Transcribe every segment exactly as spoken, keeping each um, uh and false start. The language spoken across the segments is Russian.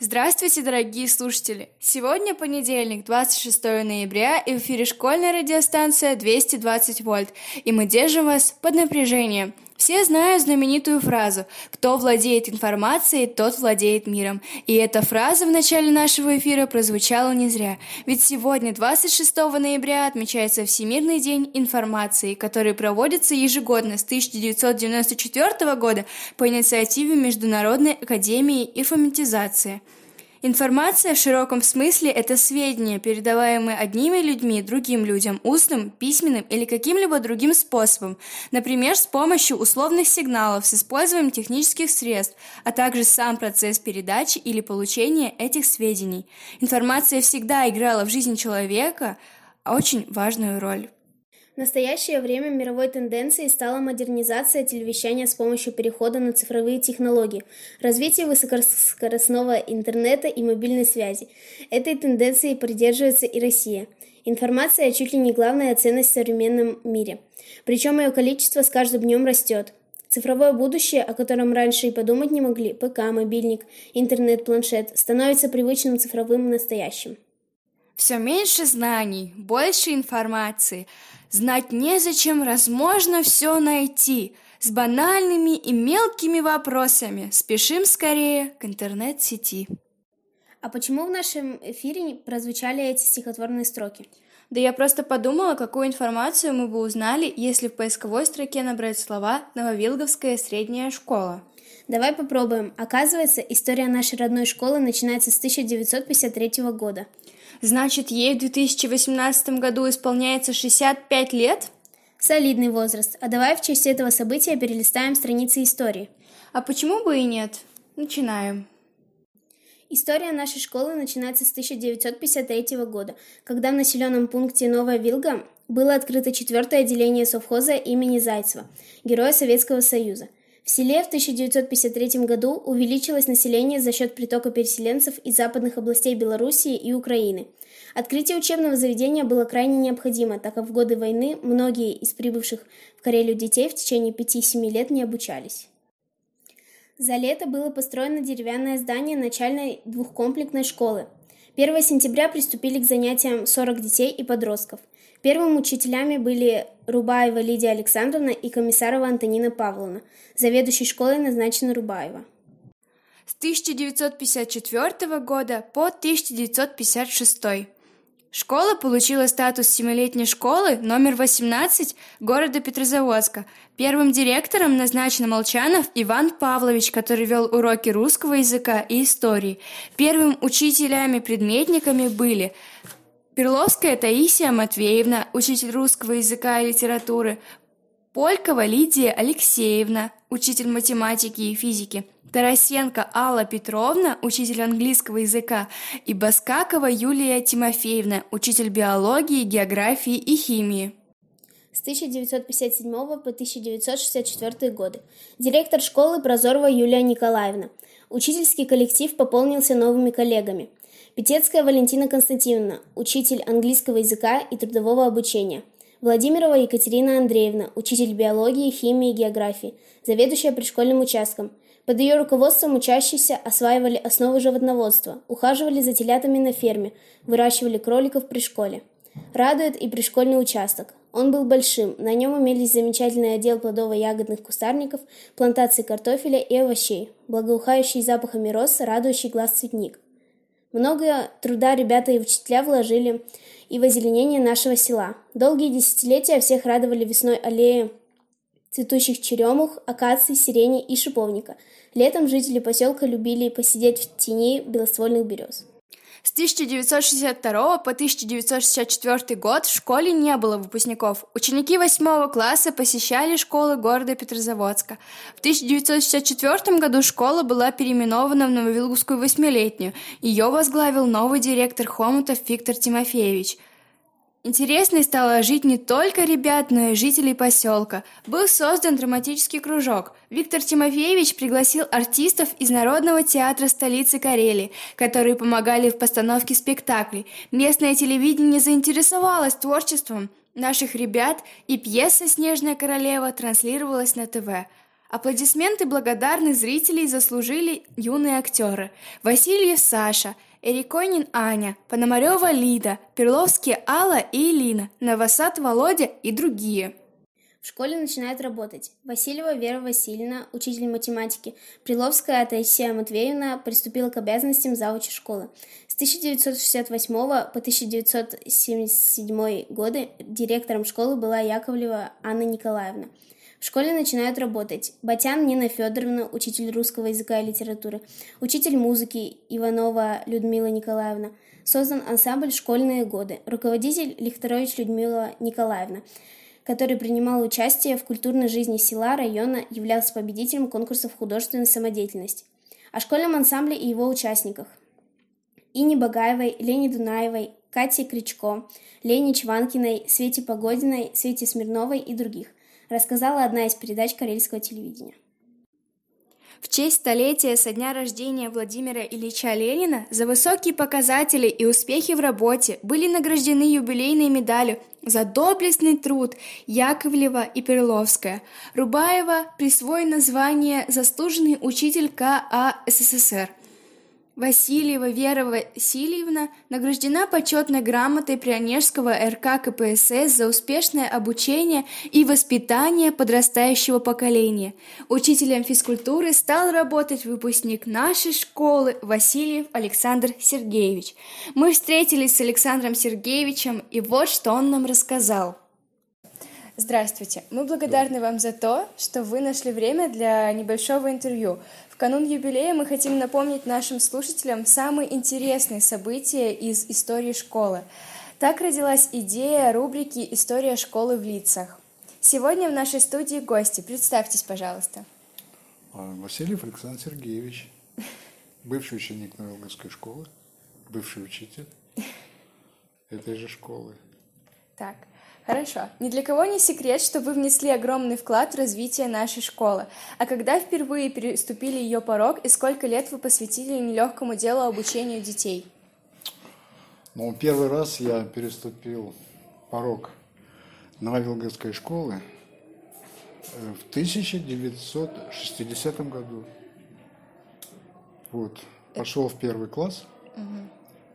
Здравствуйте, дорогие слушатели! Сегодня понедельник, двадцать шестое ноября, и в эфире школьная радиостанция двести двадцать вольт, и мы держим вас под напряжением. Все знают знаменитую фразу «Кто владеет информацией, тот владеет миром». И эта фраза в начале нашего эфира прозвучала не зря. Ведь сегодня, двадцать шестого ноября, отмечается Всемирный день информации, который проводится ежегодно с тысяча девятьсот девяносто четвёртого года по инициативе Международной академии информатизации. Информация в широком смысле – это сведения, передаваемые одними людьми другим людям устным, письменным или каким-либо другим способом, например, с помощью условных сигналов с использованием технических средств, а также сам процесс передачи или получения этих сведений. Информация всегда играла в жизни человека очень важную роль. В настоящее время мировой тенденцией стала модернизация телевещания с помощью перехода на цифровые технологии, развитие высокоскоростного интернета и мобильной связи. Этой тенденции придерживается и Россия. Информация чуть ли не главная ценность в современном мире. Причем ее количество с каждым днем растет. Цифровое будущее, о котором раньше и подумать не могли, ПК, мобильник, интернет, планшет, становится привычным цифровым настоящим. Все меньше знаний, больше информации. Знать незачем, раз можно все найти. С банальными и мелкими вопросами спешим скорее к интернет-сети. А почему в нашем эфире прозвучали эти стихотворные строки? Да я просто подумала, какую информацию мы бы узнали, если в поисковой строке набрать слова «Нововилговская средняя школа». Давай попробуем. Оказывается, история нашей родной школы начинается с тысяча девятьсот пятьдесят третьего года. Значит, ей в две тысячи восемнадцатом году исполняется шестьдесят пять лет? Солидный возраст. А давай в честь этого события перелистаем страницы истории. А почему бы и нет? Начинаем. История нашей школы начинается с тысяча девятьсот пятьдесят третьего года, когда в населенном пункте Новая Вилга было открыто четвертое отделение совхоза имени Зайцева, героя Советского Союза. В селе в тысяча девятьсот пятьдесят третьем году увеличилось население за счет притока переселенцев из западных областей Белоруссии и Украины. Открытие учебного заведения было крайне необходимо, так как в годы войны многие из прибывших в Карелию детей в течение пяти-семи лет не обучались. За лето было построено деревянное здание начальной двухкомплектной школы. первого сентября приступили к занятиям сорок детей и подростков. Первыми учителями были Рубаева Лидия Александровна и Комиссарова Антонина Павловна. Заведующей школой назначена Рубаева. С тысяча девятьсот пятьдесят четвёртого года по тысяча девятьсот пятьдесят шестой. Школа получила статус семилетней школы номер восемнадцать города Петрозаводска. Первым директором назначен Молчанов Иван Павлович, который вел уроки русского языка и истории. Первыми учителями-предметниками были Перловская Таисия Матвеевна, учитель русского языка и литературы, Полькова Лидия Алексеевна, учитель математики и физики, Тарасенко Алла Петровна, учитель английского языка, и Баскакова Юлия Тимофеевна, учитель биологии, географии и химии. С тысяча девятьсот пятьдесят седьмого по тысяча девятьсот шестьдесят четвёртый годы. Директор школы Прозорова Юлия Николаевна. Учительский коллектив пополнился новыми коллегами. Пятецкая Валентина Константиновна, учитель английского языка и трудового обучения. Владимирова Екатерина Андреевна, учитель биологии, химии и географии, заведующая пришкольным участком. Под ее руководством учащиеся осваивали основы животноводства, ухаживали за телятами на ферме, выращивали кроликов при школе. Радует и пришкольный участок. Он был большим, на нем имелись замечательный отдел плодово-ягодных кустарников, плантации картофеля и овощей, благоухающий запахами роз, радующий глаз цветник. Много труда ребята и учителя вложили и в озеленение нашего села. Долгие десятилетия всех радовали весной аллеи цветущих черемух, акаций, сирени и шиповника. Летом жители поселка любили посидеть в тени белоствольных берез. С тысяча девятьсот шестьдесят второго по тысяча девятьсот шестьдесят четвёртый год в школе не было выпускников. Ученики восьмого класса посещали школы города Петрозаводска. В тысяча девятьсот шестьдесят четвёртом году школа была переименована в Нововилговскую восьмилетнюю. Ее возглавил новый директор Хомутов Виктор Тимофеевич. Интересной стало жить не только ребят, но и жителей поселка. Был создан драматический кружок. Виктор Тимофеевич пригласил артистов из Народного театра столицы Карелии, которые помогали в постановке спектаклей. Местное телевидение заинтересовалось творчеством наших ребят, и пьеса «Снежная королева» транслировалась на ТВ. Аплодисменты благодарных зрителей заслужили юные актеры Васильев Саша, Эриконин Аня, Пономарева Лида, Перловские Алла и Элина, Новосад Володя и другие. В школе начинают работать Васильева Вера Васильевна, учитель математики, Приловская Таисия Матвеевна приступила к обязанностям завуча школы. С тысяча девятьсот шестьдесят восьмого по тысяча девятьсот семьдесят седьмой годы директором школы была Яковлева Анна Николаевна. В школе начинают работать Батян Нина Федоровна, учитель русского языка и литературы, учитель музыки Иванова Людмила Николаевна. Создан ансамбль «Школьные годы», руководитель Лихтарович Людмила Николаевна, который принимал участие в культурной жизни села, района, являлся победителем конкурсов художественной самодеятельности. О школьном ансамбле и его участниках: Ине Багаевой, Лене Дунаевой, Кате Кричко, Лене Чванкиной, Свете Погодиной, Свете Смирновой и других рассказала одна из передач карельского телевидения. В честь столетия со дня рождения Владимира Ильича Ленина за высокие показатели и успехи в работе были награждены юбилейной медалью за доблестный труд Яковлева и Перловская. Рубаева присвоено звание «Заслуженный учитель Ка А Эс Эс Эс Эр». Васильева Вера Васильевна награждена почетной грамотой Пионерского Эр Ка Ка Пэ Эс Эс за успешное обучение и воспитание подрастающего поколения. Учителем физкультуры стал работать выпускник нашей школы Васильев Александр Сергеевич. Мы встретились с Александром Сергеевичем, и вот что он нам рассказал. Здравствуйте. Мы благодарны вам за то, что вы нашли время для небольшого интервью. В канун юбилея мы хотим напомнить нашим слушателям самые интересные события из истории школы. Так родилась идея рубрики «История школы в лицах». Сегодня в нашей студии гости. Представьтесь, пожалуйста. Васильев Александр Сергеевич, бывший ученик Новоилговской школы, бывший учитель этой же школы. Так. Хорошо. Ни для кого не секрет, что вы внесли огромный вклад в развитие нашей школы. А когда впервые переступили ее порог и сколько лет вы посвятили нелегкому делу обучению детей? Ну, первый раз я переступил порог Новоилговской школы в тысяча девятьсот шестидесятом году. Вот. Пошел в первый класс. Угу.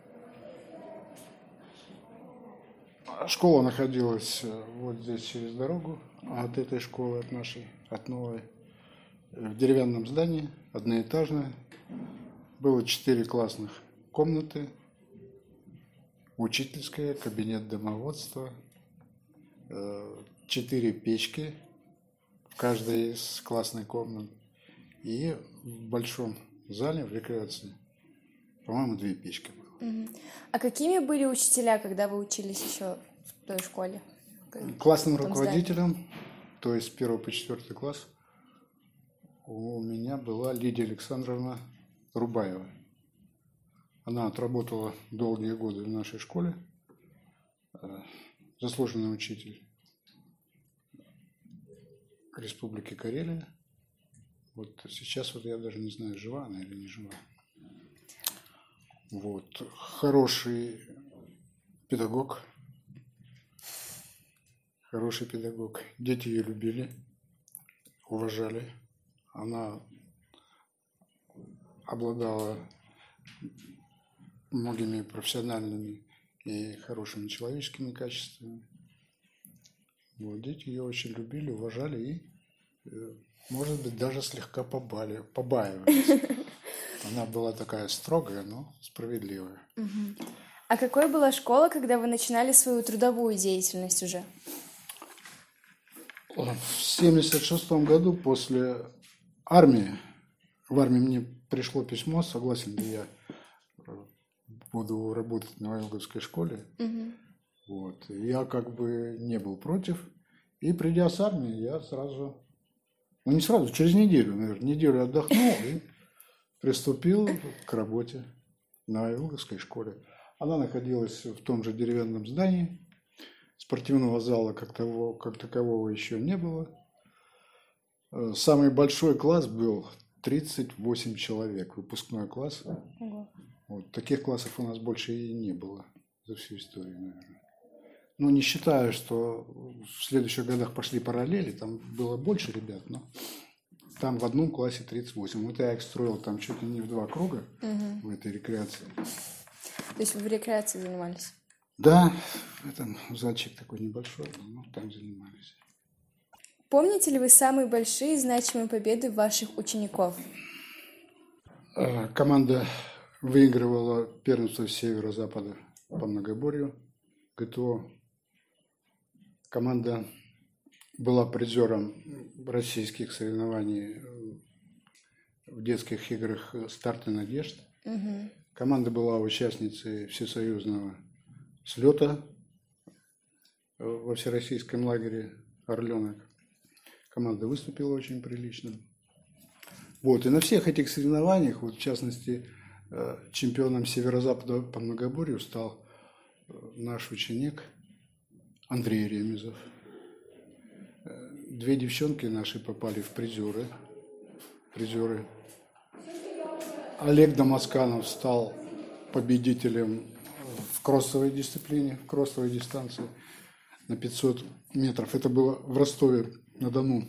Школа находилась вот здесь через дорогу от этой школы, от нашей, от новой, в деревянном здании, одноэтажное. Было четыре классных комнаты, учительская, кабинет домоводства, четыре печки в каждой из классных комнат и в большом зале, в рекреации, по-моему, две печки было. Угу. А какими были учителя, когда вы учились еще в той школе? Классным руководителем, здании? То есть с первого по четвертый класс, у меня была Лидия Александровна Рубаева. Она отработала долгие годы в нашей школе, заслуженный учитель Республики Карелия. Вот сейчас вот я даже не знаю, жива она или не жива. Вот. Хороший педагог. Хороший педагог. Дети ее любили, уважали. Она обладала многими профессиональными и хорошими человеческими качествами. Вот. Дети ее очень любили, уважали и, может быть, даже слегка побали, побаивались. Она была такая строгая, но справедливая. Угу. А какой была школа, когда вы начинали свою трудовую деятельность уже? В семьдесят шестом году после армии, в армии мне пришло письмо, согласен ли я буду работать в Новоилговской школе. Угу. Вот. Я как бы не был против. И придя с армии, я сразу, ну не сразу, через неделю, наверное, неделю отдохнул и приступил к работе в Новоилговской школе. Она находилась в том же деревянном здании. Спортивного зала как, того, как такового еще не было. Самый большой класс был тридцать восемь человек, выпускной класс. Ого. Вот, таких классов у нас больше и не было за всю историю, наверное. Ну, не считаю, что в следующих годах пошли параллели, там было больше ребят, но там в одном классе тридцать восемь. Вот я их строил там чуть ли не в два круга Угу. в этой рекреации. То есть вы в рекреации занимались? Да, там зальчик такой небольшой, но там занимались. Помните ли вы самые большие значимые победы ваших учеников? Команда выигрывала первенство северо-запада по многоборью ГТО. Команда была призером российских соревнований в детских играх «Старт и надежд». Угу. Команда была участницей всесоюзного слета во всероссийском лагере «Орленок». Команда выступила очень прилично. Вот. И на всех этих соревнованиях, вот, в частности, чемпионом северо-запада по многоборью стал наш ученик Андрей Ремезов. Две девчонки наши попали в призеры. призеры. Олег Дамасканов стал победителем в кроссовой дисциплине, в кроссовой дистанции на пятьсот метров. Это было в Ростове-на-Дону.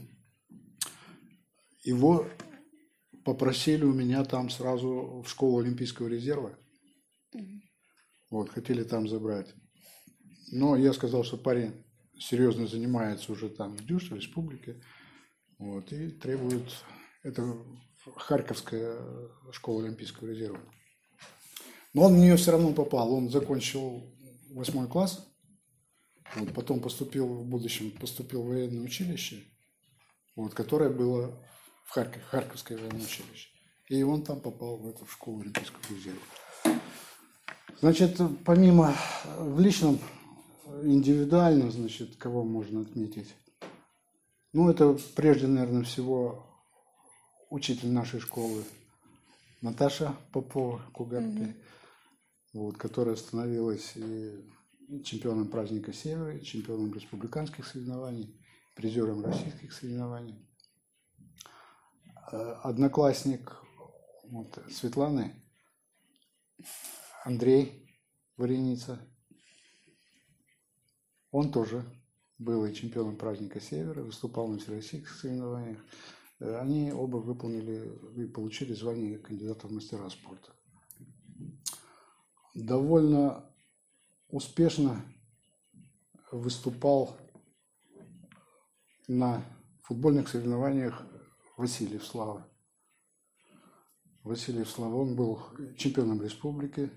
Его попросили у меня там сразу в школу Олимпийского резерва. Вот, хотели там забрать. Но я сказал, что парень серьезно занимается уже там в ДЮСШ, в республике. Вот, и требует... Это Харьковская школа Олимпийского резерва. Но он в нее все равно попал. Он закончил восьмой класс. Вот, потом поступил, в будущем поступил в военное училище, вот, которое было в Харьков, Харьковское военное училище. И он там попал в эту школу Олимпийского резерва. Значит, помимо в личном, индивидуально, значит, кого можно отметить? Ну, это прежде, наверное, всего учитель нашей школы Наташа Попова Кугарпи, mm-hmm. вот, которая становилась и чемпионом праздника Севера, и чемпионом республиканских соревнований, призером российских соревнований. Одноклассник вот, Светланы Андрей Вареница, он тоже был и чемпионом праздника Севера, выступал на всероссийских соревнованиях. Они оба выполнили и получили звание кандидата в мастера спорта. Довольно успешно выступал на футбольных соревнованиях Васильев Слава. Васильев Слава, он был чемпионом республики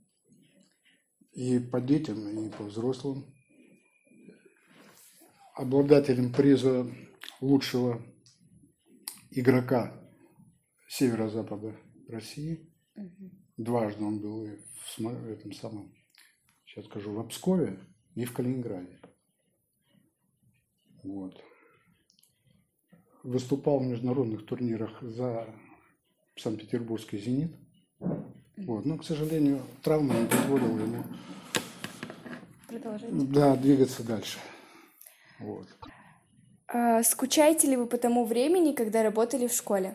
и по детям, и по взрослым. Обладателем приза лучшего игрока северо-запада России. Угу. Дважды он был и в этом самом, сейчас скажу, в Пскове и в Калининграде. Вот. Выступал в международных турнирах за Санкт-Петербургский «Зенит». Вот. Но, к сожалению, травма не позволила ему продолжать. Да, двигаться дальше. Вот. А скучаете ли вы по тому времени, когда работали в школе?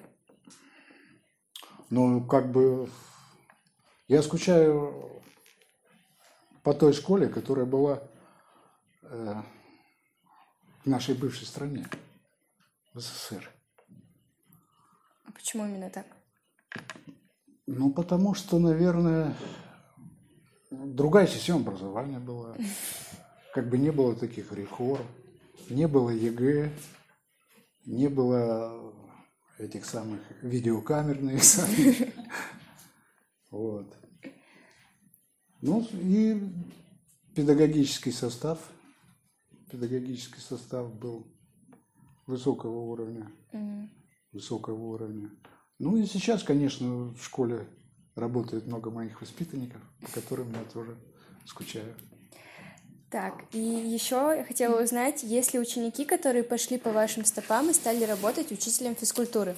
Ну, как бы я скучаю по той школе, которая была э, в нашей бывшей стране, в СССР. А почему именно так? Ну, потому что, наверное, другая система образования была. Как бы не было таких реформ, не было ЕГЭ, не было этих самых видеокамерных экзаменов. Вот. Ну, и педагогический состав. Педагогический состав был высокого уровня. Mm-hmm. Высокого уровня. Ну и сейчас, конечно, в школе работает много моих воспитанников, по которым я тоже скучаю. Так, и еще я хотела узнать, есть ли ученики, которые пошли по вашим стопам и стали работать учителем физкультуры?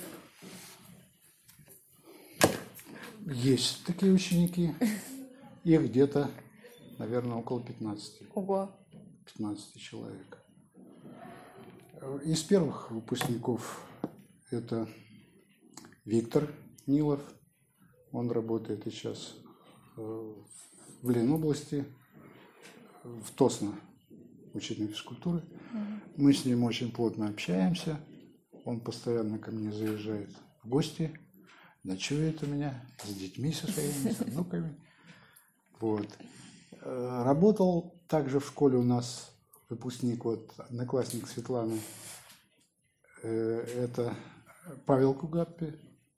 Есть такие ученики. Их где-то, наверное, около пятнадцати. Ого. пятнадцати человек. Из первых выпускников это Виктор Нилов. Он работает сейчас в Ленобласти, в Тосно, учителем физкультуры. Mm-hmm. Мы с ним очень плотно общаемся. Он постоянно ко мне заезжает в гости, ночует у меня с детьми со своими, с внуками. Вот. Работал также в школе у нас выпускник, вот, одноклассник Светланы. Это Павел Кугаппи.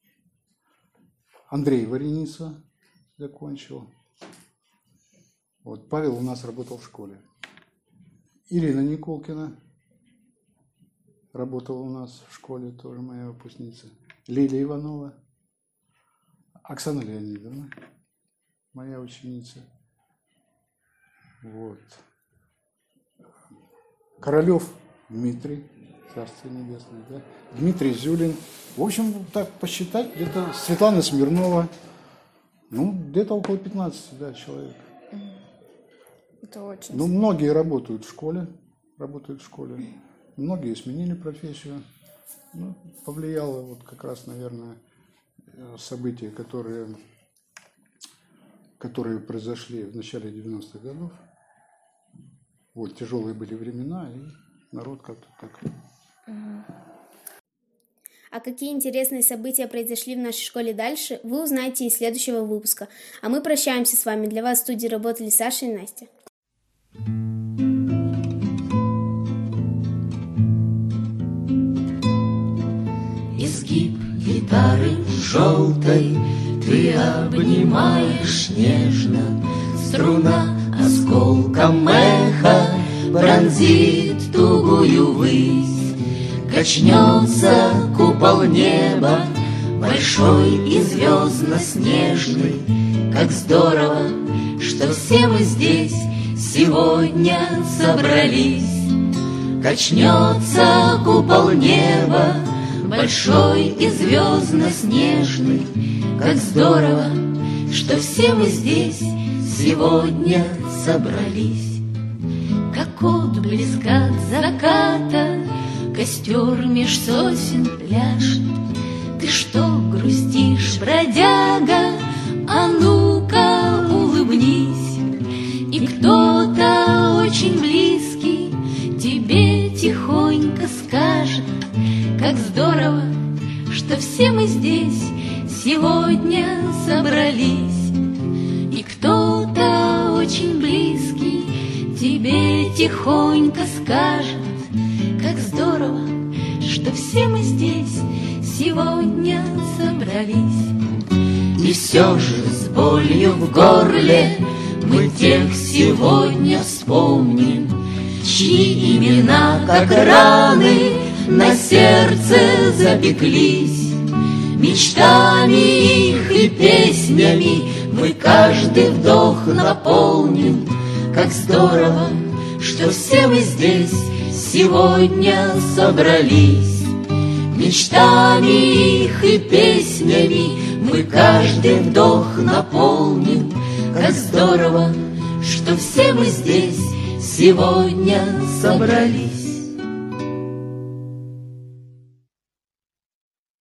Андрей Вареница закончил. Вот, Павел у нас работал в школе. Ирина Николкина работала у нас в школе, тоже моя выпускница. Лилия Иванова. Оксана Леонидовна, моя ученица. Вот. Королев Дмитрий, Царствие Небесное, да? Дмитрий Зюлин. В общем, так посчитать, где-то Светлана Смирнова, ну, где-то около пятнадцати, да, человек. Это очень... Ну, многие работают в школе, работают в школе. Многие сменили профессию. Ну, повлияло вот как раз, наверное, события, которые, которые произошли в начале девяностых годов. Вот, тяжелые были времена, и народ как-то так... А какие интересные события произошли в нашей школе дальше, вы узнаете из следующего выпуска. А мы прощаемся с вами. Для вас в студии работали Саша и Настя. Изгиб гитары желтой ты обнимаешь нежно, струна осколком эха пронзит тугую высь, качнется купол неба большой и звездно-снежный. Как здорово, что все мы здесь сегодня собрались. Качнется купол неба большой и звездно-снежный. Как здорово, что все мы здесь сегодня собрались. Как отблеск от заката костер меж сосен пляшет. Ты что грустишь, бродяга? А ну-ка улыбнись. И кто-то очень близкий тебе тихонько скажет: как здорово, что все мы здесь сегодня собрались. И кто-то очень близкий тебе тихонько скажет: как здорово, что все мы здесь сегодня собрались. И все же с болью в горле мы тех сегодня вспомним, чьи имена, как раны, на сердце запеклись. Мечтами их и песнями мы каждый вдох наполним. Как здорово, что все мы здесь сегодня собрались. Мечтами их и песнями мы каждый вдох наполним. Как здорово, что все мы здесь сегодня собрались.